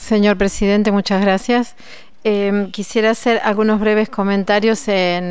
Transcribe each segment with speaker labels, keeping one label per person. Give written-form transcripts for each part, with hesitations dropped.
Speaker 1: Señor presidente, muchas gracias. Quisiera hacer algunos breves comentarios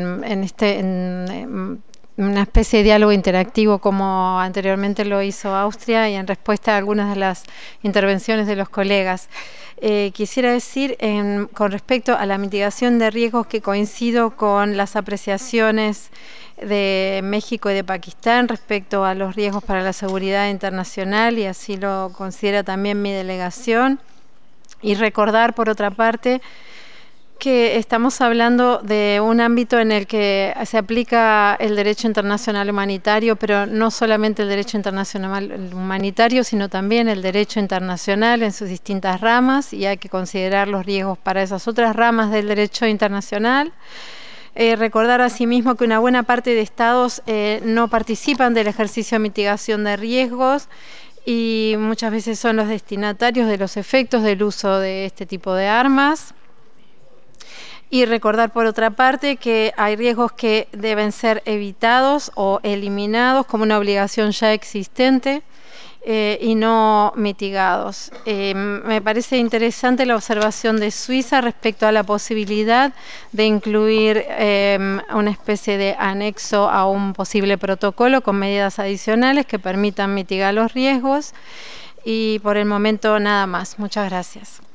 Speaker 1: en una especie de diálogo interactivo como anteriormente lo hizo Austria y en respuesta a algunas de las intervenciones de los colegas. Quisiera decir con respecto a la mitigación de riesgos que coincido con las apreciaciones de México y de Pakistán respecto a los riesgos para la seguridad internacional, y así lo considera también mi delegación. Y recordar, por otra parte, que estamos hablando de un ámbito en el que se aplica el derecho internacional humanitario, pero no solamente el derecho internacional humanitario, sino también el derecho internacional en sus distintas ramas, y hay que considerar los riesgos para esas otras ramas del derecho internacional. Recordar asimismo que una buena parte de estados no participan del ejercicio de mitigación de riesgos y muchas veces son los destinatarios de los efectos del uso de este tipo de armas. Y recordar, por otra parte, que hay riesgos que deben ser evitados o eliminados como una obligación ya existente y no mitigados. Me parece interesante la observación de Suiza respecto a la posibilidad de incluir una especie de anexo a un posible protocolo con medidas adicionales que permitan mitigar los riesgos. Y por el momento nada más. Muchas gracias.